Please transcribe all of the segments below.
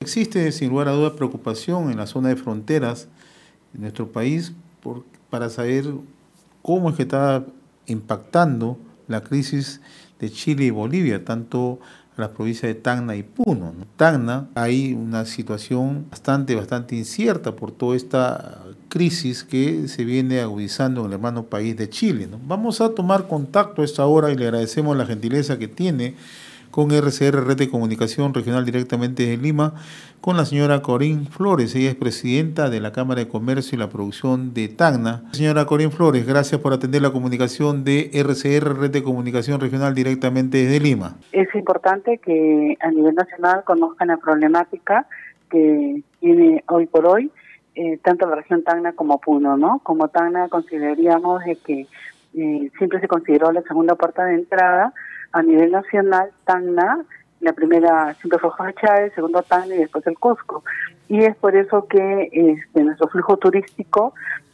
existe sin lugar a dudas preocupación en la zona de fronteras de nuestro país para saber cómo es que está impactando la crisis de Chile y Bolivia, tanto a las provincias de Tacna y Puno, ¿no? Tacna hay una situación bastante incierta por toda esta crisis que se viene agudizando en el hermano país de Chile, ¿no? Vamos a tomar contacto a esta hora y le agradecemos la gentileza que tiene con RCR Red de Comunicación Regional directamente desde Lima, con la señora Corín Flores. Ella es presidenta de la Cámara de Comercio y la Producción de Tacna. Señora Corín Flores, gracias por atender la comunicación de RCR Red de Comunicación Regional directamente desde Lima. Es importante que a nivel nacional conozcan la problemática que tiene hoy por hoy tanto la región Tacna como Puno, ¿no? Como Tacna consideraríamos de que siempre se consideró la segunda puerta de entrada. A nivel nacional, Tacna, la primera siempre fue Jorge Chávez, segundo Tacna y después el Cusco. Y es por eso que nuestro flujo turístico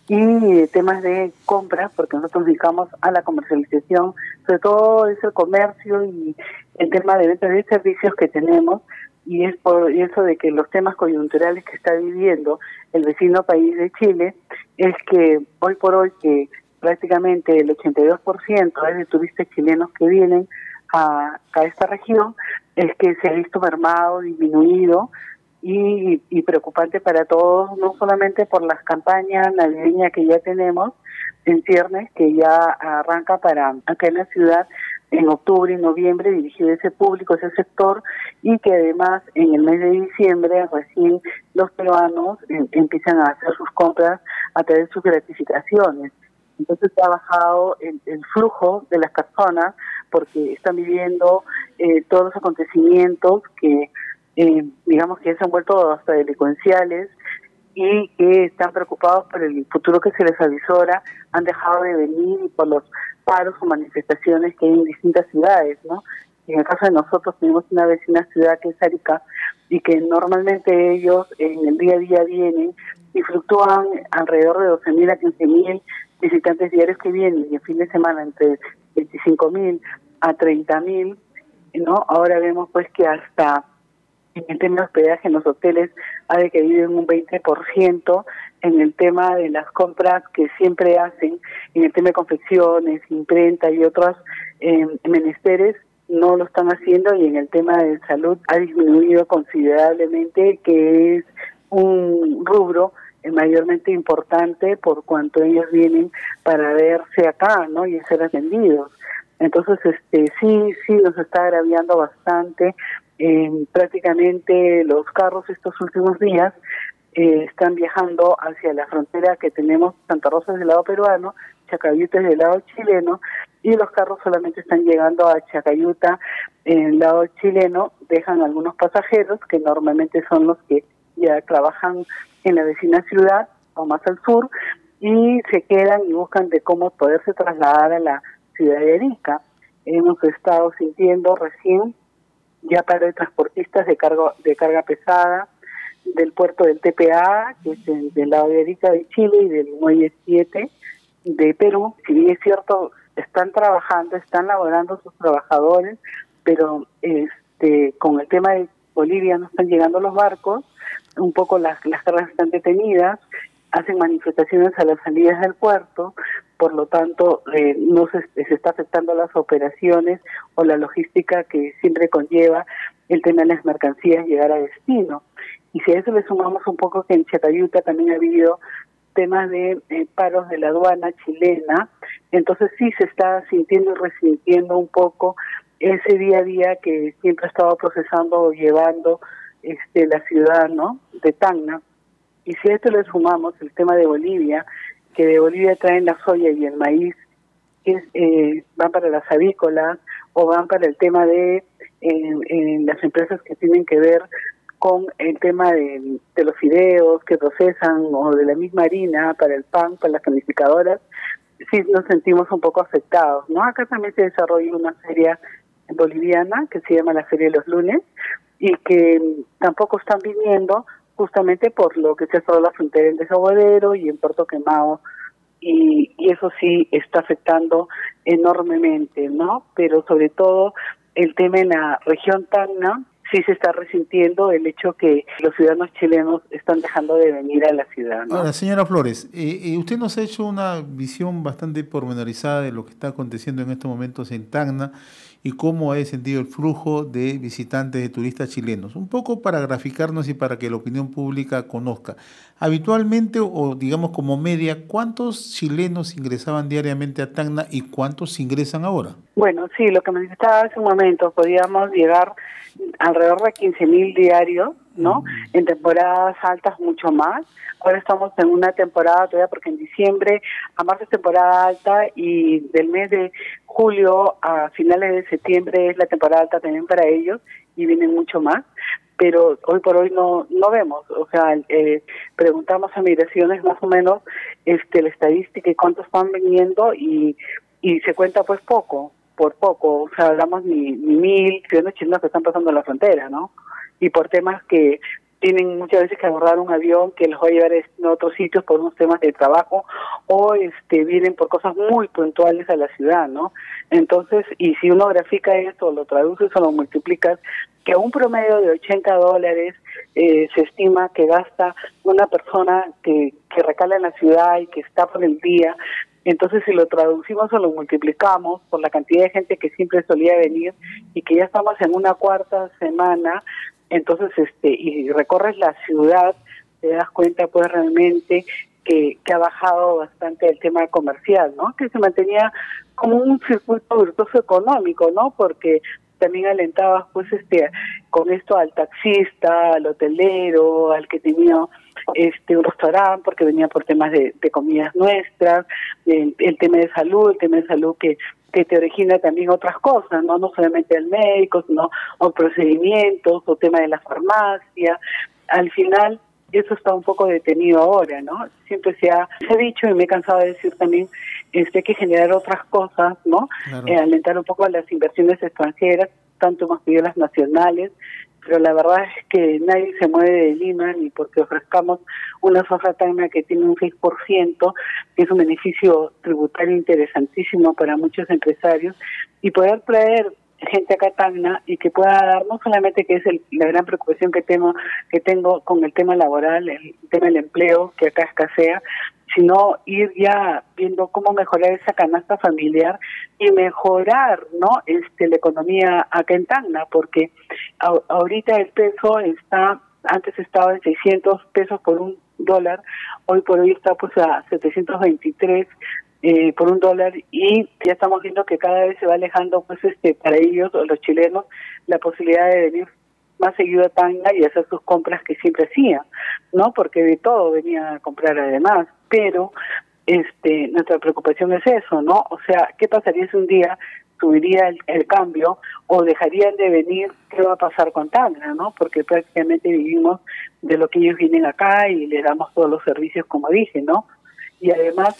y temas de compras, porque nosotros dedicamos a la comercialización, sobre todo es el comercio y el tema de venta de servicios que tenemos, y es por eso de que los temas coyunturales que está viviendo el vecino país de Chile, es que hoy por hoy que prácticamente el 82% es de turistas chilenos que vienen a esta región, es que se ha visto mermado, disminuido y preocupante para todos, no solamente por las campañas navideñas que ya tenemos en ciernes, que ya arranca para acá en la ciudad en octubre y noviembre, dirigido a ese público, ese sector, y que además en el mes de diciembre recién los peruanos empiezan a hacer sus compras a través de sus gratificaciones. Entonces ha bajado el flujo de las personas porque están viviendo todos los acontecimientos que digamos que ya se han vuelto hasta delincuenciales y que están preocupados por el futuro que se les avisora, han dejado de venir y por los paros o manifestaciones que hay en distintas ciudades, ¿no? En el caso de nosotros tenemos una vecina ciudad que es Arica y que normalmente ellos en el día a día vienen y fluctúan alrededor de 12.000 a 15.000 visitantes diarios que vienen, y el fin de semana entre 25.000 a 30.000, ¿no? Ahora vemos pues que hasta en el tema de hospedaje en los hoteles ha decaído en un 20%, en el tema de las compras que siempre hacen, en el tema de confecciones, imprenta y otros menesteres, no lo están haciendo, y en el tema de salud ha disminuido considerablemente, que es un rubro mayormente importante por cuanto ellos vienen para verse acá, ¿no? Y ser atendidos. Entonces, sí nos está agraviando bastante. Prácticamente los carros estos últimos días están viajando hacia la frontera que tenemos, Santa Rosa del lado peruano, Chacayuta del lado chileno, y los carros solamente están llegando a Chacayuta en el lado chileno, dejan algunos pasajeros que normalmente son los que ya trabajan en la vecina ciudad o más al sur, y se quedan y buscan de cómo poderse trasladar a la ciudad de Arica. Hemos estado sintiendo recién ya paro de transportistas de carga pesada del puerto del TPA, que es del lado de Arica de Chile, y del Muelle 7 de Perú. Si bien es cierto, están trabajando, están laborando sus trabajadores, pero con el tema de Bolivia no están llegando los barcos, un poco las cargas están detenidas, hacen manifestaciones a las salidas del puerto, por lo tanto no se está afectando las operaciones o la logística que siempre conlleva el tema de las mercancías llegar a destino. Y si a eso le sumamos un poco que en Chacayuta también ha habido temas de paros de la aduana chilena, entonces sí se está sintiendo y resintiendo un poco ese día a día que siempre ha estado procesando o llevando la ciudad, ¿no?, de Tacna. Y si a esto le sumamos el tema de Bolivia, que de Bolivia traen la soya y el maíz, que van para las avícolas o van para el tema de las empresas que tienen que ver con el tema de los fideos que procesan, o de la misma harina para el pan, para las panificadoras, sí nos sentimos un poco afectados, ¿no? Acá también se desarrolla una feria boliviana que se llama la Feria de los Lunes, y que tampoco están viniendo justamente por lo que se ha cerrado la frontera en Desaguadero y en Puerto Quemado, y eso sí está afectando enormemente, ¿no? Pero sobre todo el tema en la región Tacna sí se está resintiendo el hecho que los ciudadanos chilenos están dejando de venir a la ciudad, ¿no? Ahora, señora Flores, usted nos ha hecho una visión bastante pormenorizada de lo que está aconteciendo en estos momentos en Tacna y cómo ha descendido el flujo de visitantes, de turistas chilenos. Un poco para graficarnos y para que la opinión pública conozca. Habitualmente, o digamos como media, ¿cuántos chilenos ingresaban diariamente a Tacna y cuántos ingresan ahora? Bueno, sí, lo que manifestaba hace un momento, podíamos llegar alrededor de 15.000 diarios, ¿no? En temporadas altas mucho más. Ahora estamos en una temporada todavía porque en diciembre a marzo es temporada alta y del mes de julio a finales de septiembre es la temporada alta también para ellos y vienen mucho más. Pero hoy por hoy no vemos, o sea, preguntamos a migraciones más o menos la estadística y cuántos están viniendo y se cuenta pues poco, por poco, o sea, hablamos ni 1.000 ciudadanos chilenos que están pasando la frontera, ¿no? Y por temas que tienen muchas veces que abordar un avión que los va a llevar a otros sitios por unos temas de trabajo o vienen por cosas muy puntuales a la ciudad, ¿no? Entonces, y si uno grafica eso, lo traduces o lo multiplicas, que a un promedio de $80 se estima que gasta una persona que recala en la ciudad y que está por el día. Entonces, si lo traducimos o lo multiplicamos por la cantidad de gente que siempre solía venir y que ya estamos en una cuarta semana, entonces, y recorres la ciudad, te das cuenta, pues, realmente que ha bajado bastante el tema comercial, ¿no? Que se mantenía como un circuito virtuoso económico, ¿no? Porque también alentabas, pues, con esto al taxista, al hotelero, al que tenía un restaurante, porque venía por temas de comidas nuestras, el tema de salud, que te origina también otras cosas, no solamente el médico, sino o procedimientos, o tema de la farmacia. Al final, eso está un poco detenido ahora, ¿no? Siempre se ha dicho, y me he cansado de decir también, hay que generar otras cosas, ¿no? Claro. Alentar un poco a las inversiones extranjeras, tanto hemos pedido las nacionales, pero la verdad es que nadie se mueve de Lima ni porque ofrezcamos una soja Tacna que tiene un 6%, que es un beneficio tributario interesantísimo para muchos empresarios, y poder traer gente acá a Tacna y que pueda dar, no solamente que es la gran preocupación que tengo con el tema laboral, el tema del empleo, que acá escasea, sino ir ya viendo cómo mejorar esa canasta familiar y mejorar, ¿no? La economía acá en Tacna, porque ahorita el peso antes estaba en 600 pesos por $1, hoy por hoy está pues a 723 por $1, y ya estamos viendo que cada vez se va alejando pues para ellos, los chilenos, la posibilidad de venir más seguido a Tacna y hacer sus compras que siempre hacían, ¿no? Porque de todo venía a comprar además, pero nuestra preocupación es eso, ¿no? O sea, ¿qué pasaría si un día subiría el cambio o dejarían de venir? ¿Qué va a pasar con Tacna, no? Porque prácticamente vivimos de lo que ellos vienen acá y le damos todos los servicios, como dije, ¿no? Y además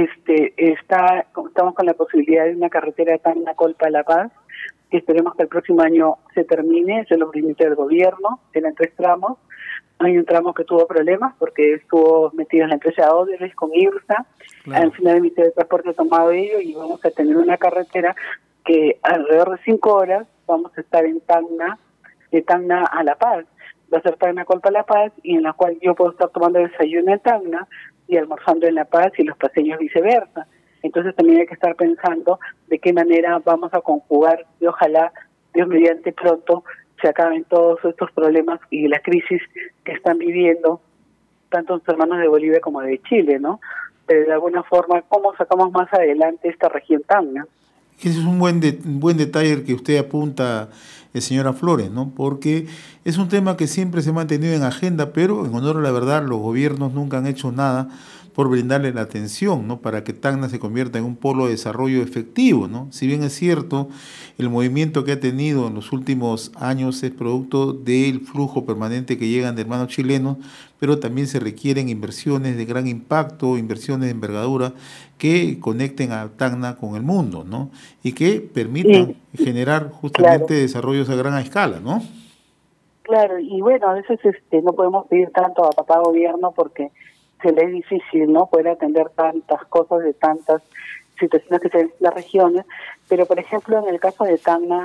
estamos con la posibilidad de una carretera Tacna-Colpa-La Paz, que esperemos que el próximo año se termine, se lo permite el gobierno, eran 3 tramos. Hay un tramo que tuvo problemas porque estuvo metido en la empresa Odebrecht con IRSA. Claro. Al final el Ministerio de Transporte ha tomado ello y vamos a tener una carretera que alrededor de 5 horas vamos a estar en Tacna, de Tacna a La Paz. Va a ser Tacna-Colpa-La Paz, y en la cual yo puedo estar tomando desayuno en Tacna y almorzando en La Paz, y los paseños viceversa. Entonces también hay que estar pensando de qué manera vamos a conjugar, y ojalá, Dios mediante, pronto se acaben todos estos problemas y la crisis que están viviendo tanto los hermanos de Bolivia como de Chile, ¿no? Pero de alguna forma, ¿cómo sacamos más adelante esta región Tacna? Ese es un buen detalle el que usted apunta, señora Flores, ¿no? Porque es un tema que siempre se ha mantenido en agenda, pero en honor a la verdad, los gobiernos nunca han hecho nada por brindarle la atención, ¿no? Para que Tacna se convierta en un polo de desarrollo efectivo, ¿no? Si bien es cierto, el movimiento que ha tenido en los últimos años es producto del flujo permanente que llegan de hermanos chilenos, pero también se requieren inversiones de gran impacto, inversiones de envergadura que conecten a Tacna con el mundo, ¿no? Y que permitan generar justamente desarrollos a gran escala, ¿no? Claro, y bueno, a veces no podemos pedir tanto a papá gobierno porque se le es difícil, ¿no? Poder atender tantas cosas de tantas situaciones que se ven en las regiones, pero por ejemplo en el caso de Tacna,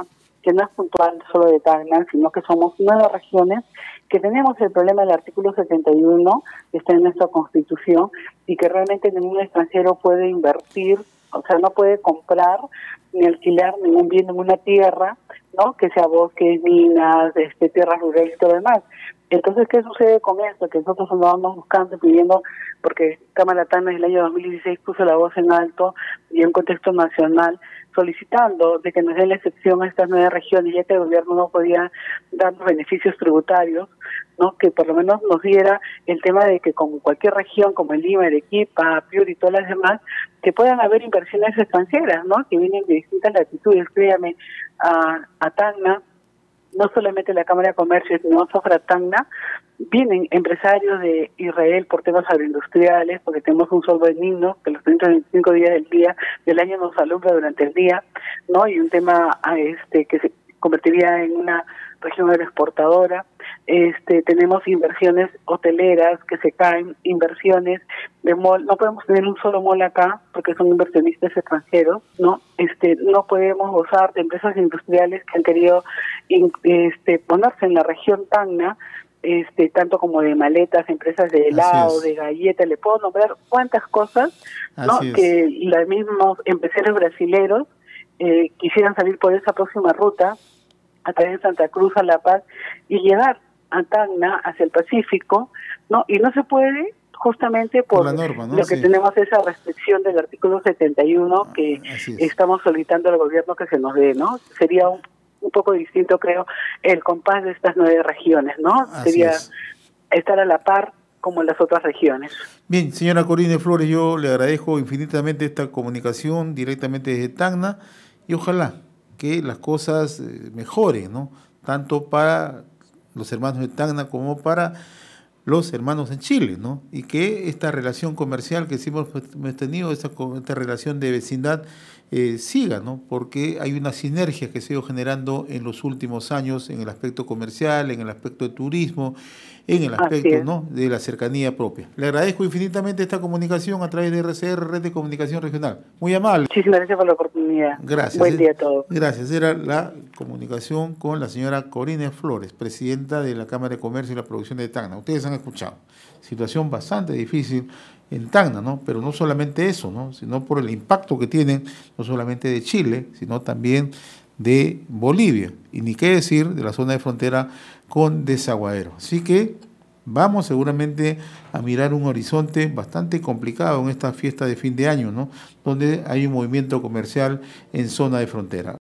que no es puntual solo de Tacna, sino que somos 9 regiones que tenemos el problema del artículo 71, que está en nuestra Constitución, y que realmente ningún extranjero puede invertir, o sea, no puede comprar ni alquilar ningún bien, ninguna tierra, ¿no? Que sea bosques, minas, tierras rurales y todo lo demás. Entonces, ¿qué sucede con esto? Que nosotros andábamos buscando, pidiendo, porque Cámara Tacna en el año 2016 puso la voz en alto y en contexto nacional, solicitando de que nos den la excepción a estas 9 regiones, ya que el gobierno no podía darnos beneficios tributarios, ¿no? Que por lo menos nos diera el tema de que como cualquier región, como el Lima, Arequipa, Piura y todas las demás, que puedan haber inversiones extranjeras, ¿no? Que vienen de distintas latitudes. Créame, a Tacna, no solamente la Cámara de Comercio, sino Sofra Tacna, vienen empresarios de Israel por temas agroindustriales, porque tenemos un sol benigno que los 325 días del año nos alumbra durante el día, ¿no? Y un tema que se convertiría en una región agroexportadora. Tenemos inversiones hoteleras que se caen, inversiones de mall. No podemos tener un solo mall acá porque son inversionistas extranjeros, ¿no? No podemos gozar de empresas industriales que han querido ponerse en la región Tacna, tanto como de maletas, empresas de helado, de galletas, le puedo nombrar cuántas cosas, ¿no? Que los mismos empresarios brasileros quisieran salir por esa próxima ruta a través de Santa Cruz a La Paz y llegar a Tacna hacia el Pacífico, ¿no? Y no se puede justamente por la norma, ¿no? Lo que tenemos esa restricción del artículo 71 que estamos solicitando al gobierno que se nos dé, ¿no? Sería un poco distinto, creo, el compás de estas 9 regiones, ¿no? Sería estar a la par como en las otras regiones. Bien, señora Corine Flores, yo le agradezco infinitamente esta comunicación directamente desde Tacna y ojalá que las cosas mejoren, ¿no? Tanto para los hermanos de Tacna como para los hermanos en Chile, ¿no? Y que esta relación comercial que sí hemos tenido, esta relación de vecindad, siga, ¿no? Porque hay una sinergia que se ha ido generando en los últimos años en el aspecto comercial, en el aspecto de turismo, en el aspecto, ¿no?, de la cercanía propia. Le agradezco infinitamente esta comunicación a través de RCR, Red de Comunicación Regional. Muy amable. Muchísimas gracias por la oportunidad. Gracias. Buen día a todos. Gracias. Era la comunicación con la señora Corine Flores, presidenta de la Cámara de Comercio y la Producción de Tacna. Ustedes han escuchado. Situación bastante difícil en Tacna, ¿no? Pero no solamente eso, ¿no?, sino por el impacto que tienen, no solamente de Chile, sino también de Bolivia, y ni qué decir de la zona de frontera con Desaguadero. Así que vamos seguramente a mirar un horizonte bastante complicado en esta fiesta de fin de año, ¿no?, donde hay un movimiento comercial en zona de frontera.